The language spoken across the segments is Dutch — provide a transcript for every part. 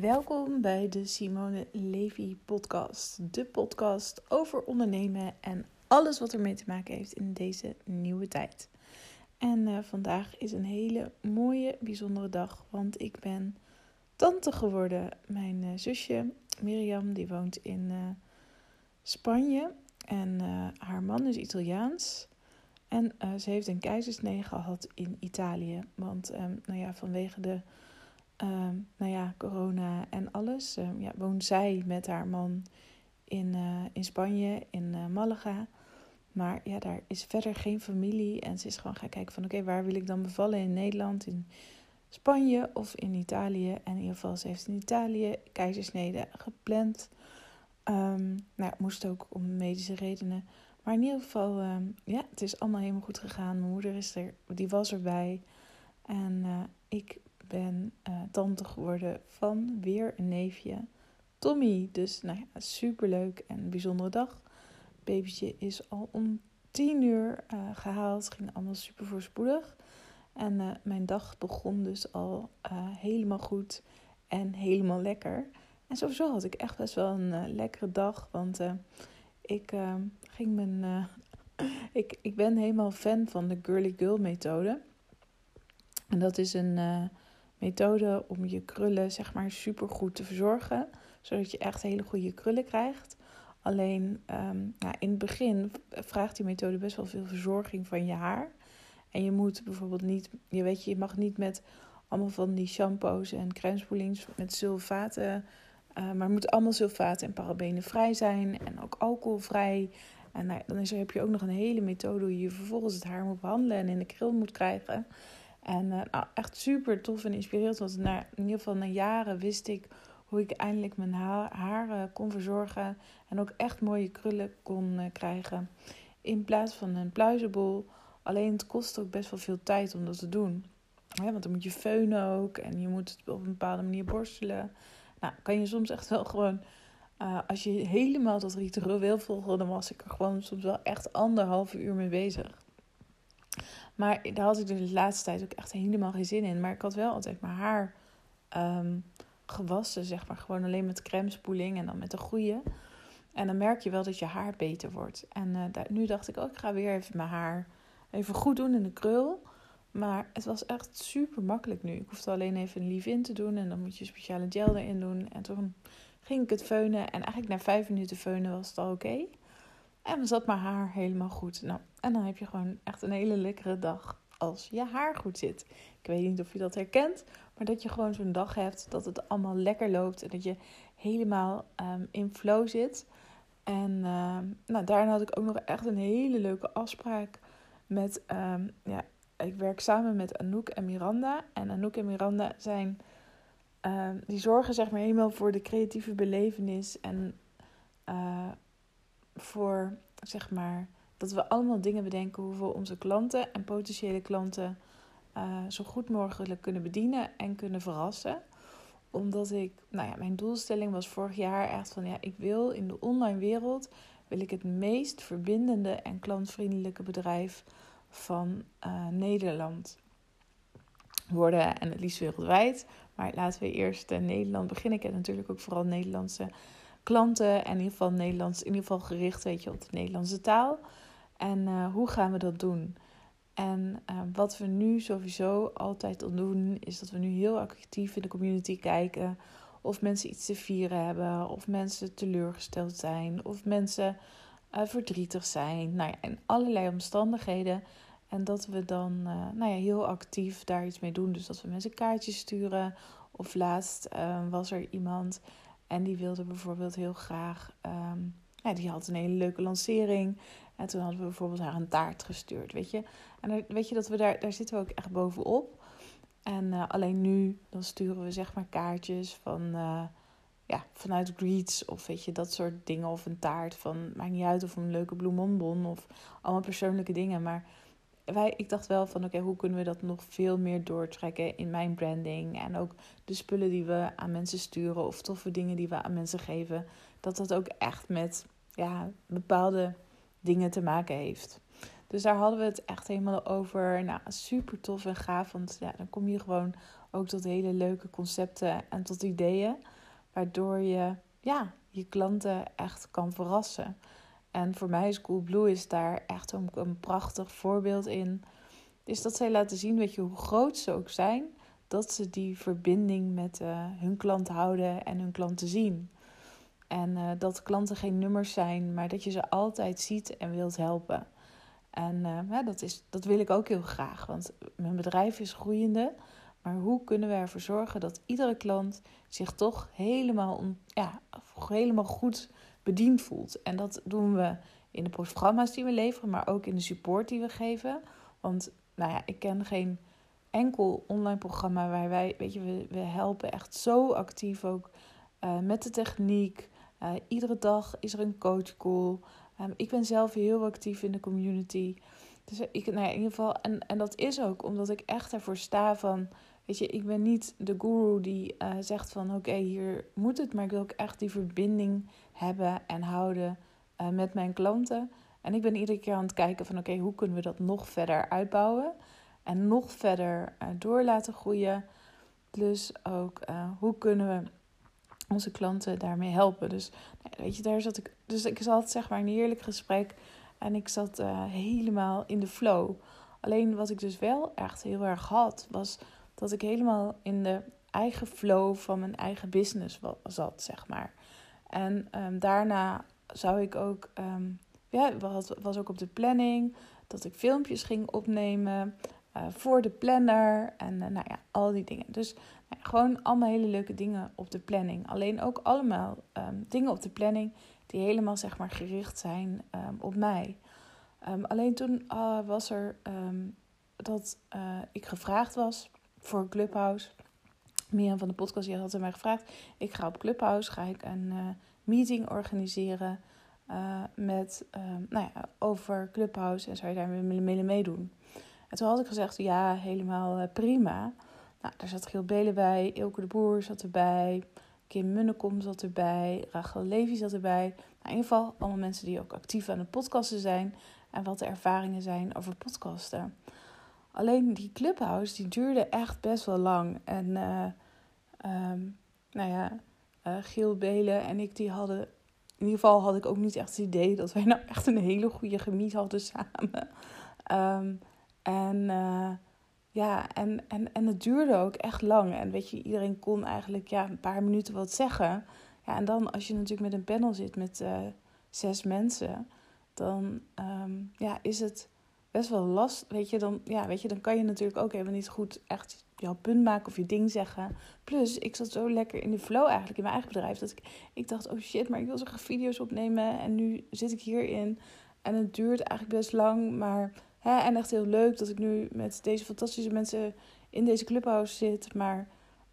Welkom bij de Simone Levy podcast. De podcast over ondernemen en alles wat ermee te maken heeft in deze nieuwe tijd. En vandaag is een hele mooie, bijzondere dag, want ik ben tante geworden. Mijn zusje Mirjam, die woont in Spanje en haar man is Italiaans. En ze heeft een keizersnee gehad in Italië, want vanwege de corona en alles, woont zij met haar man in Spanje, in Malaga. Maar ja, daar is verder geen familie. En ze is gewoon gaan kijken van oké, waar wil ik dan bevallen? In Nederland, in Spanje of in Italië? En in ieder geval, ze heeft in Italië keizersnede gepland. Moest ook om medische redenen. Maar in ieder geval, het is allemaal helemaal goed gegaan. Mijn moeder is er, die was erbij. En ik ben tante geworden van weer een neefje, Tommy. Dus superleuk en een bijzondere dag. Het babytje is al om 10:00 gehaald. Het ging allemaal super voorspoedig. En mijn dag begon dus al helemaal goed en helemaal lekker. En sowieso had ik echt best wel een lekkere dag. Want ik ben helemaal fan van de Girly Girl methode. En dat is een methode om je krullen super goed te verzorgen. Zodat je echt hele goede krullen krijgt. Alleen in het begin vraagt die methode best wel veel verzorging van je haar. En je moet bijvoorbeeld niet, je mag niet met allemaal van die shampoos en crèmespoelings met sulfaten. Maar het moet allemaal sulfaten en parabenen vrij zijn. En ook alcoholvrij. En heb je ook nog een hele methode hoe je vervolgens het haar moet behandelen en in de krul moet krijgen. En echt super tof en inspirerend. Want in ieder geval na jaren wist ik hoe ik eindelijk mijn haar kon verzorgen. En ook echt mooie krullen kon krijgen. In plaats van een pluizenbol. Alleen het kost ook best wel veel tijd om dat te doen. Ja, want dan moet je feunen ook. En je moet het op een bepaalde manier borstelen. Nou, kan je soms echt wel gewoon... als je helemaal dat ritueel wil volgen, dan was ik er gewoon soms wel echt 1,5 uur mee bezig. Maar daar had ik dus de laatste tijd ook echt helemaal geen zin in. Maar ik had wel altijd mijn haar gewassen, gewoon alleen met crèmespoeling en dan met de goede. En dan merk je wel dat je haar beter wordt. En nu dacht ik ook, ik ga weer even mijn haar even goed doen in de krul. Maar het was echt super makkelijk nu. Ik hoefde alleen even een leave-in te doen en dan moet je speciale gel erin doen. En toen ging ik het feunen en eigenlijk na 5 minuten feunen was het al oké. En dan zat mijn haar helemaal goed. Nou, en dan heb je gewoon echt een hele lekkere dag als je haar goed zit. Ik weet niet of je dat herkent, maar dat je gewoon zo'n dag hebt dat het allemaal lekker loopt en dat je helemaal in flow zit. En daarna had ik ook nog echt een hele leuke afspraak met... ik werk samen met Anouk en Miranda. En Anouk en Miranda zijn... die zorgen helemaal voor de creatieve belevenis en... voor dat we allemaal dingen bedenken hoe we onze klanten en potentiële klanten zo goed mogelijk kunnen bedienen en kunnen verrassen. Omdat mijn doelstelling was vorig jaar echt van ik wil in de online wereld het meest verbindende en klantvriendelijke bedrijf van Nederland worden en het liefst wereldwijd. Maar laten we eerst Nederland beginnen. Ik heb natuurlijk ook vooral Nederlandse klanten en in ieder geval gericht op de Nederlandse taal. En hoe gaan we dat doen? En wat we nu sowieso altijd al doen, is dat we nu heel actief in de community kijken of mensen iets te vieren hebben, of mensen teleurgesteld zijn, of mensen verdrietig zijn. En allerlei omstandigheden. En dat we dan heel actief daar iets mee doen. Dus dat we mensen kaartjes sturen. Of laatst was er iemand en die wilde bijvoorbeeld heel graag... die had een hele leuke lancering. En toen hadden we bijvoorbeeld haar een taart gestuurd, weet je. En dat we daar zitten we ook echt bovenop. En alleen nu, dan sturen we kaartjes van... vanuit Greets of dat soort dingen. Of een taart van, maakt niet uit, of een leuke bloemonbon. Of allemaal persoonlijke dingen. Maar ik dacht wel van hoe kunnen we dat nog veel meer doortrekken in mijn branding. En ook de spullen die we aan mensen sturen of toffe dingen die we aan mensen geven. Dat ook echt met bepaalde dingen te maken heeft. Dus daar hadden we het echt helemaal over. Super tof en gaaf. Want dan kom je gewoon ook tot hele leuke concepten en tot ideeën. waardoor je je klanten echt kan verrassen. En voor mij is Coolblue is daar echt een prachtig voorbeeld in. Is dat zij laten zien, weet je, hoe groot ze ook zijn, dat ze die verbinding met hun klant houden en hun klanten zien. En dat klanten geen nummers zijn, maar dat je ze altijd ziet en wilt helpen. En dat wil ik ook heel graag, want mijn bedrijf is groeiende. Maar hoe kunnen we ervoor zorgen dat iedere klant zich toch helemaal goed bediend voelt? En dat doen we in de programma's die we leveren, maar ook in de support die we geven. Want ik ken geen enkel online programma waar wij, weet je, we helpen echt zo actief ook met de techniek. Iedere dag is er een coachcall. Ik ben zelf heel actief in de community. Dus in ieder geval, en dat is ook omdat ik echt ervoor sta van, weet je, ik ben niet de guru die zegt van oké, hier moet het, maar ik wil ook echt die verbinding hebben en houden met mijn klanten. En ik ben iedere keer aan het kijken van oké, hoe kunnen we dat nog verder uitbouwen en nog verder door laten groeien. Plus ook hoe kunnen we onze klanten daarmee helpen. Dus weet je, daar zat ik. Dus ik zat zeg maar een heerlijk gesprek. En ik zat helemaal in de flow. Alleen wat ik dus wel echt heel erg had, was dat ik helemaal in de eigen flow van mijn eigen business zat, zeg maar. En daarna zou ik ook, was ook op de planning dat ik filmpjes ging opnemen voor de planner en al die dingen. Dus gewoon allemaal hele leuke dingen op de planning. Alleen ook allemaal dingen op de planning die helemaal zeg maar gericht zijn op mij. Alleen toen was er dat ik gevraagd was voor Clubhouse. Mirjam van de podcast die had mij gevraagd. Ik ga op Clubhouse, ga ik een meeting organiseren met over Clubhouse en zou je daar willen meedoen. En toen had ik gezegd, ja, helemaal prima. Nou, daar zat Giel Belen bij, Ilke de Boer zat erbij, Kim Munnekom zat erbij, Rachel Levy zat erbij. Nou, in ieder geval allemaal mensen die ook actief aan het podcasten zijn en wat de ervaringen zijn over podcasten. Alleen die Clubhouse, die duurde echt best wel lang. En Giel Belen en ik, die hadden... In ieder geval had ik ook niet echt het idee dat wij nou echt een hele goede chemie hadden samen. En het duurde ook echt lang. En weet je, iedereen kon eigenlijk een paar minuten wat zeggen. Ja, en dan als je natuurlijk met een panel zit met 6 mensen, dan is het best wel lastig. Dan kan je natuurlijk ook helemaal niet goed echt jouw punt maken of je ding zeggen. Plus, ik zat zo lekker in de flow eigenlijk in mijn eigen bedrijf, dat ik dacht, oh shit, maar ik wil zo graag video's opnemen en nu zit ik hierin. En het duurt eigenlijk best lang, maar... en echt heel leuk dat ik nu met deze fantastische mensen in deze Clubhouse zit. Maar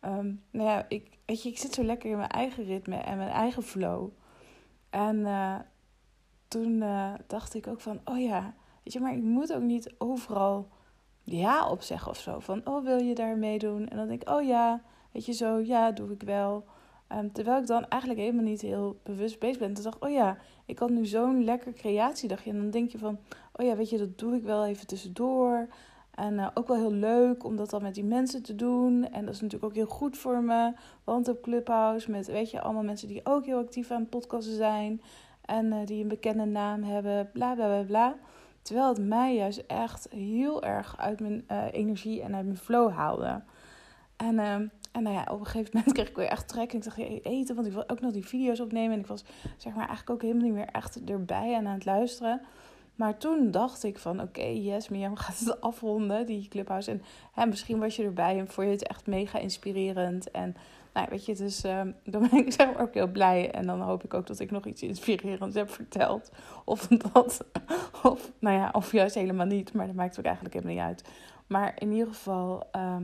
ik zit zo lekker in mijn eigen ritme en mijn eigen flow. En toen dacht ik ook van, oh ja, weet je, maar ik moet ook niet overal ja op zeggen of zo. Van, oh, wil je daar meedoen? En dan denk ik, oh ja, weet je zo, ja, doe ik wel. Terwijl ik dan eigenlijk helemaal niet heel bewust bezig ben. Toen dacht ik, oh ja, ik had nu zo'n lekker creatiedagje. En dan denk je van, oh ja, weet je, dat doe ik wel even tussendoor. En ook wel heel leuk om dat dan met die mensen te doen. En dat is natuurlijk ook heel goed voor me. Want op Clubhouse met, weet je, allemaal mensen die ook heel actief aan het podcasten zijn. En die een bekende naam hebben, bla bla bla bla. Terwijl het mij juist echt heel erg uit mijn energie en uit mijn flow haalde. En op een gegeven moment kreeg ik weer echt trek. En ik dacht, eten, want ik wil ook nog die video's opnemen. En ik was zeg maar eigenlijk ook helemaal niet meer echt erbij en aan het luisteren. Maar toen dacht ik van, oké, yes, Mirjam gaat het afronden, die Clubhouse. En misschien was je erbij en vond je het echt mega inspirerend. En weet je, dus dan ben ik zeg maar ook heel blij. En dan hoop ik ook dat ik nog iets inspirerends heb verteld. Of juist helemaal niet. Maar dat maakt ook eigenlijk helemaal niet uit. Maar in ieder geval...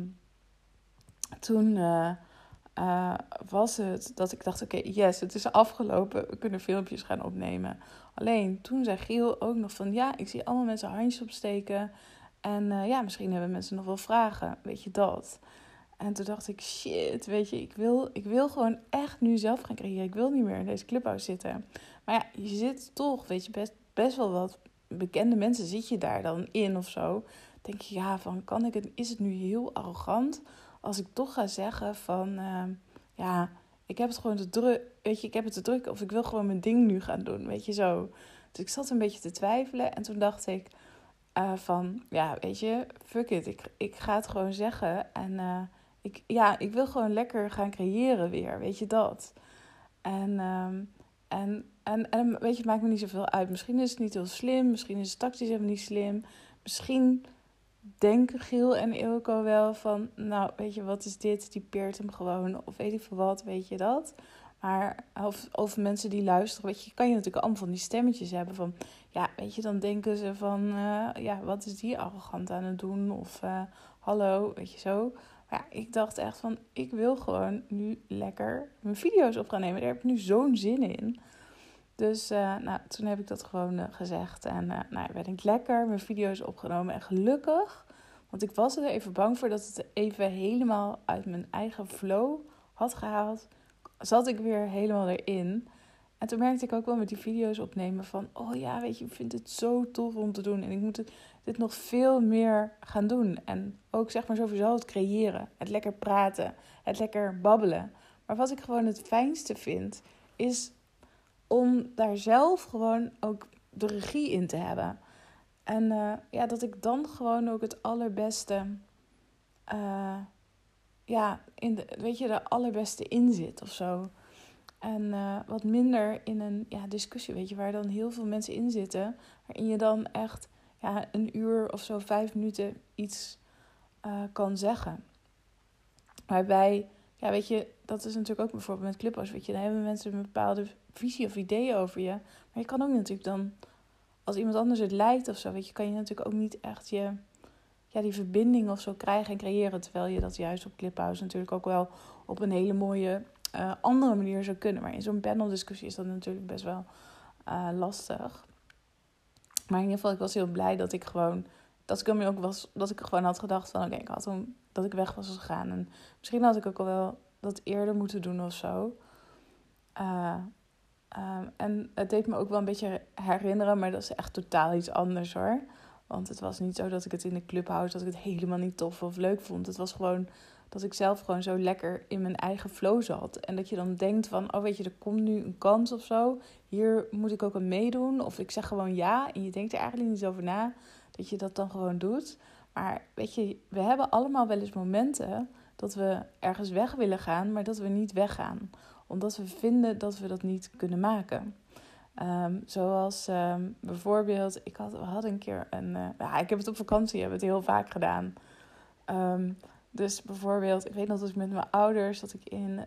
Toen was het dat ik dacht, oké, yes, het is afgelopen. We kunnen filmpjes gaan opnemen. Alleen toen zei Giel ook nog van, ja, ik zie allemaal mensen handjes opsteken. En misschien hebben mensen nog wel vragen. Weet je dat? En toen dacht ik, shit, weet je, ik wil gewoon echt nu zelf gaan creëren. Ik wil niet meer in deze Clubhouse zitten. Maar ja, je zit toch, weet je, best wel wat bekende mensen zit je daar dan in of zo. Denk je, is het nu heel arrogant als ik toch ga zeggen van, ik heb het gewoon te druk. Weet je, ik heb het te druk. Of ik wil gewoon mijn ding nu gaan doen. Weet je, zo. Dus ik zat een beetje te twijfelen. En toen dacht ik van, ja, weet je, fuck it. Ik ga het gewoon zeggen. En ik wil gewoon lekker gaan creëren weer. Weet je dat? En weet je, het maakt me niet zoveel uit. Misschien is het niet heel slim. Misschien is het tactisch helemaal niet slim. Misschien denken Giel en Ilko wel van, nou, weet je, wat is dit? Typeert hem gewoon. Of weet ik veel wat, weet je dat? Maar of mensen die luisteren, weet je, kan je natuurlijk allemaal van die stemmetjes hebben van, ja, weet je, dan denken ze van, ja, wat is die arrogant aan het doen? Of, hallo, weet je zo. Maar ja, ik dacht echt van, ik wil gewoon nu lekker mijn video's op gaan nemen. Daar heb ik nu zo'n zin in. Dus toen heb ik dat gewoon gezegd. En ben ik lekker mijn video's opgenomen. En gelukkig, want ik was er even bang voor dat het even helemaal uit mijn eigen flow had gehaald. Zat ik weer helemaal erin. En toen merkte ik ook wel met die video's opnemen van, oh ja, weet je, ik vind het zo tof om te doen. En ik moet dit nog veel meer gaan doen. En ook zeg maar sowieso het creëren. Het lekker praten. Het lekker babbelen. Maar wat ik gewoon het fijnste vind, is om daar zelf gewoon ook de regie in te hebben. En dat ik dan gewoon ook het allerbeste, de allerbeste in zit of zo. En wat minder in een discussie, weet je, waar dan heel veel mensen in zitten. Waarin je dan echt een uur of zo, 5 minuten iets kan zeggen. Waarbij, ja, weet je, dat is natuurlijk ook bijvoorbeeld met Clubhouse, weet je, dan hebben mensen een bepaalde visie of ideeën over je. Maar je kan ook natuurlijk dan, als iemand anders het lijkt of zo, weet je, kan je natuurlijk ook niet echt die verbinding of zo krijgen en creëren. Terwijl je dat juist op Clubhouse natuurlijk ook wel op een hele mooie andere manier zou kunnen. Maar in zo'n paneldiscussie is dat natuurlijk best wel lastig. Maar in ieder geval, ik was heel blij dat ik gewoon had gedacht van, oké, ik had toen dat ik weg was gegaan. En misschien had ik ook al wel dat eerder moeten doen of zo. En het deed me ook wel een beetje herinneren, maar dat is echt totaal iets anders hoor. Want het was niet zo dat ik het in de Clubhouse, dat ik het helemaal niet tof of leuk vond. Het was gewoon dat ik zelf gewoon zo lekker in mijn eigen flow zat. En dat je dan denkt van, oh weet je, er komt nu een kans of zo. Hier moet ik ook aan meedoen. Of ik zeg gewoon ja en je denkt er eigenlijk niet over na. Dat je dat dan gewoon doet. Maar weet je, we hebben allemaal wel eens momenten dat we ergens weg willen gaan, maar dat we niet weggaan. Omdat we vinden dat we dat niet kunnen maken. Zoals bijvoorbeeld, we hadden een keer ik heb het op vakantie, hebben het heel vaak gedaan. Dus bijvoorbeeld, ik weet nog dat ik met mijn ouders, dat ik in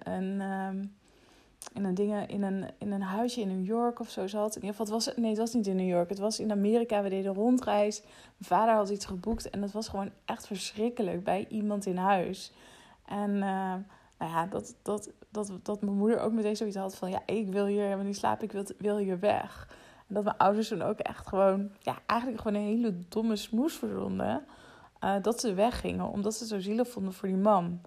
een huisje in New York of zo zat. In ieder geval, het was niet in New York. Het was in Amerika. We deden een rondreis. Mijn vader had iets geboekt en dat was gewoon echt verschrikkelijk bij iemand in huis. En dat mijn moeder ook meteen zoiets had van, ja, ik wil hier helemaal niet slapen, ik wil hier weg. En dat mijn ouders toen ook echt gewoon, eigenlijk gewoon een hele domme smoes verzonden. Dat ze weggingen, omdat ze het zo zielig vonden voor die man.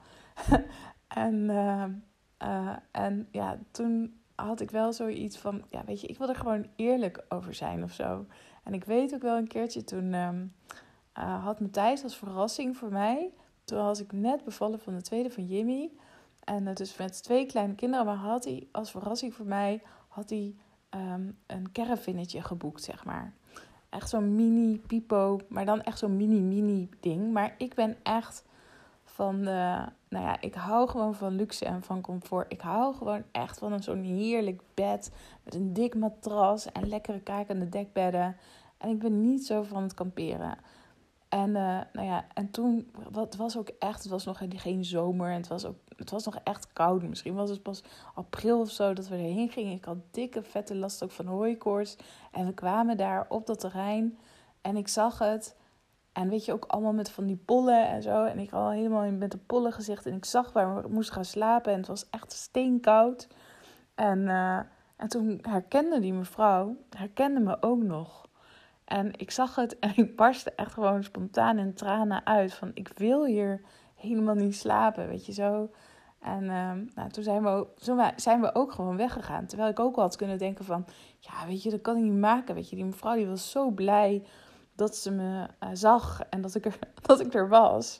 Toen had ik wel zoiets van, ja, weet je, ik wil er gewoon eerlijk over zijn of zo. En ik weet ook wel een keertje, toen had Matthijs als verrassing voor mij, toen was ik net bevallen van de tweede van Jimmy. En dus met 2 kleine kinderen, maar had hij als verrassing voor mij, een caravanetje geboekt, zeg maar. Echt zo'n mini pipo, maar dan echt zo'n mini ding. Maar ik ben echt van ik hou gewoon van luxe en van comfort. Ik hou gewoon echt van zo'n heerlijk bed met een dik matras en lekkere kakende dekbedden. En ik ben niet zo van het kamperen. En toen, het was nog geen zomer en het was nog echt koud. Misschien was het pas april of zo dat we erheen gingen. Ik had dikke vette last ook van hooikoorts. En we kwamen daar op dat terrein en ik zag het. En weet je, ook allemaal met van die pollen en zo. En ik had al helemaal met de pollen gezicht. En ik zag waar we moesten gaan slapen. En het was echt steenkoud. En toen herkende die mevrouw me ook nog. En ik zag het en ik barstte echt gewoon spontaan in tranen uit. Van, ik wil hier helemaal niet slapen, weet je zo. En toen zijn we ook gewoon weggegaan. Terwijl ik ook al had kunnen denken van, ja, weet je, dat kan ik niet maken. Weet je, die mevrouw die was zo blij dat ze me zag en dat ik er was.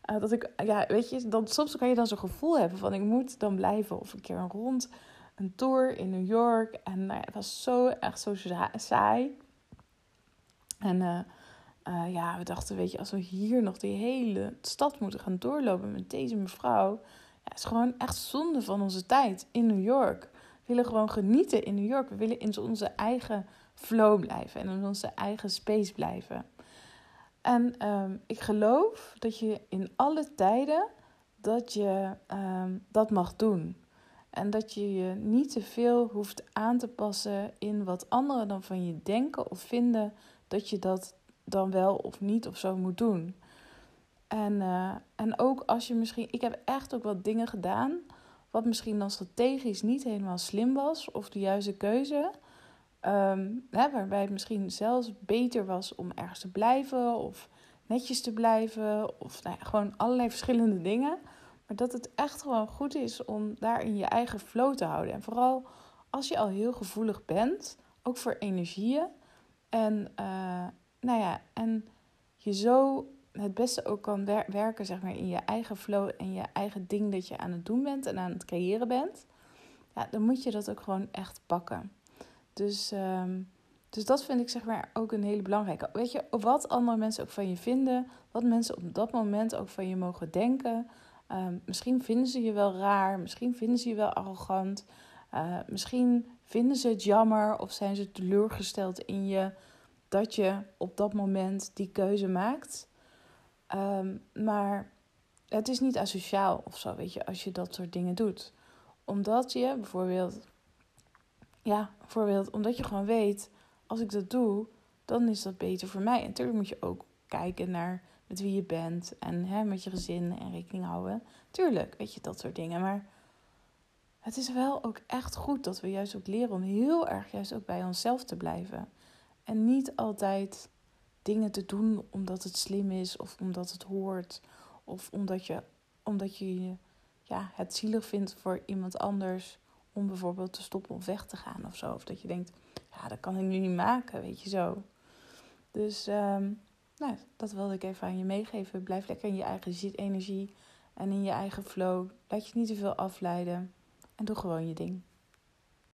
Dat ik, ja, weet je, dan, soms kan je dan zo'n gevoel hebben van ik moet dan blijven. Of een keer een tour in New York. En nou ja, het was echt zo saai. En ja, we dachten, weet je, als we hier nog die hele stad moeten gaan doorlopen met deze mevrouw. Ja, het is gewoon echt zonde van onze tijd in New York. We willen gewoon genieten in New York. We willen in onze eigen flow blijven en in onze eigen space blijven. En ik geloof dat je in alle tijden dat je dat mag doen. En dat je je niet te veel hoeft aan te passen in wat anderen dan van je denken of vinden dat je dat dan wel of niet of zo moet doen. En ook als je misschien... Ik heb echt ook wat dingen gedaan wat misschien dan strategisch niet helemaal slim was of de juiste keuze. Waarbij het misschien zelfs beter was om ergens te blijven of netjes te blijven. Of nou ja, gewoon allerlei verschillende dingen. Maar dat het echt gewoon goed is om daarin je eigen flow te houden. En vooral als je al heel gevoelig bent, ook voor energieën. En, nou ja, en je zo het beste ook kan werken, zeg maar, in je eigen flow en je eigen ding dat je aan het doen bent en aan het creëren bent. Ja, dan moet je dat ook gewoon echt pakken. Dus dat vind ik, zeg maar, ook een hele belangrijke. Weet je, wat andere mensen ook van je vinden, wat mensen op dat moment ook van je mogen denken. Misschien vinden ze je wel raar, misschien vinden ze je wel arrogant. Misschien vinden ze het jammer of zijn ze teleurgesteld in je dat je op dat moment die keuze maakt. Maar het is niet asociaal of zo, weet je, als je dat soort dingen doet. Omdat je bijvoorbeeld, omdat je gewoon weet, als ik dat doe, dan is dat beter voor mij. En natuurlijk moet je ook kijken naar met wie je bent en met je gezin en rekening houden. Tuurlijk, weet je, dat soort dingen. Maar het is wel ook echt goed dat we juist ook leren om heel erg juist ook bij onszelf te blijven. En niet altijd dingen te doen omdat het slim is of omdat het hoort. Of omdat je het zielig vindt voor iemand anders om bijvoorbeeld te stoppen of weg te gaan of zo. Of dat je denkt, ja, dat kan ik nu niet maken, weet je zo. Dus dat wilde ik even aan je meegeven. Blijf lekker in je eigen energie en in je eigen flow. Laat je niet te veel afleiden en doe gewoon je ding.